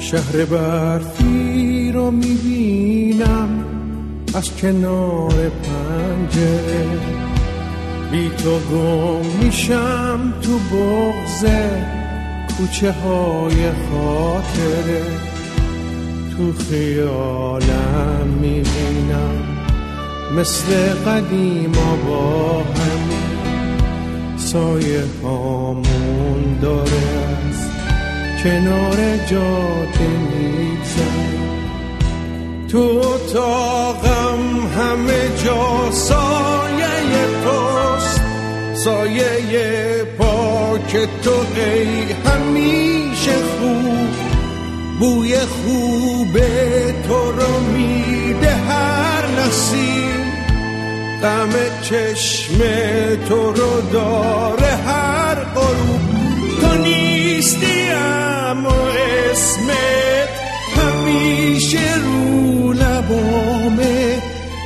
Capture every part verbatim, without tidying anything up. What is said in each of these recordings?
شهر برفی رو میبینم از کنار پنجره، بی تو گم میشم تو بغض کوچه های خاطره. تو خیالم میبینم مثل قدیما با همین سایه هامون داره از کنار جاده میگذره. تو اتاقم همه جا سایه توست، سایه پاک تو ای همیشه خوب، بوی خوب تو رو میده هر نسیم، غم چشم تو رو داره هر غروب. تو نیستی اما اسمت همیشه رو لبامه،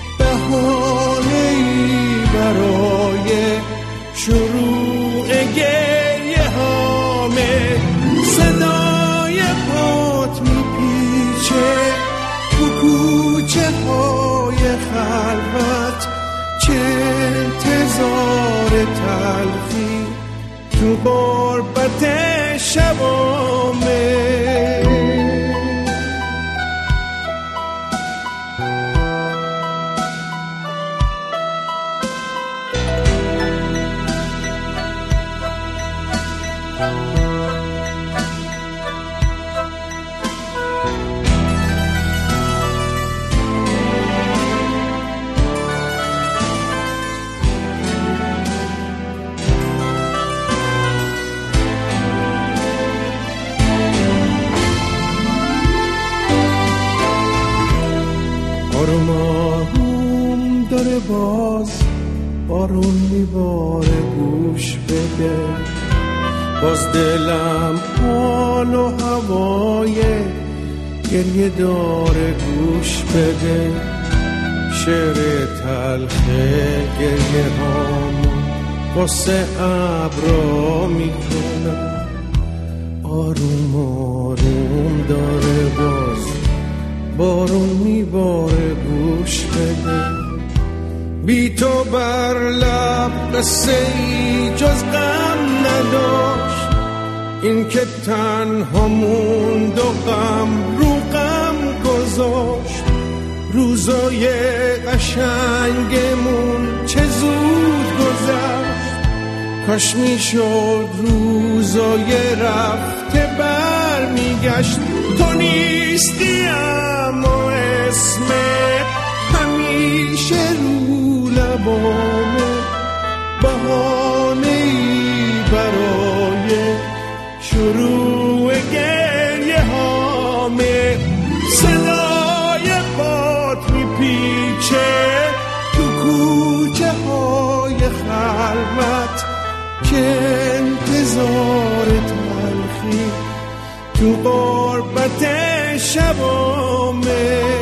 بهانه‌ای برای شروع گریه هامه. صدای پات میپیچه تو کوچه های خلوت، چه انتظار تلخی تو غربت شبامه. آروم آروم داره باز بارون میباره، گوش بده. باز دلم حال و هوای گریه داره، گوش بده. شعر تلخ گریه هامو واسه ابرا میکنم. آروم آروم داره باز بارون میباره، گوش بده. بی تو بر لب قصه ای جز غم نداشت، این که تنها موند و غم رو غم گذاشت. روزای قشنگمون چه زود گذشت، کاش میشد روزای رفته بر میگشت. تو نیستی اما اسمت همیشه رو لبامه، بهانه‌ای برای شروع گریه هامه. صدای باد میپیچه تو کوچه های خلوت، که انتظار تلخی تو غربت شبامه.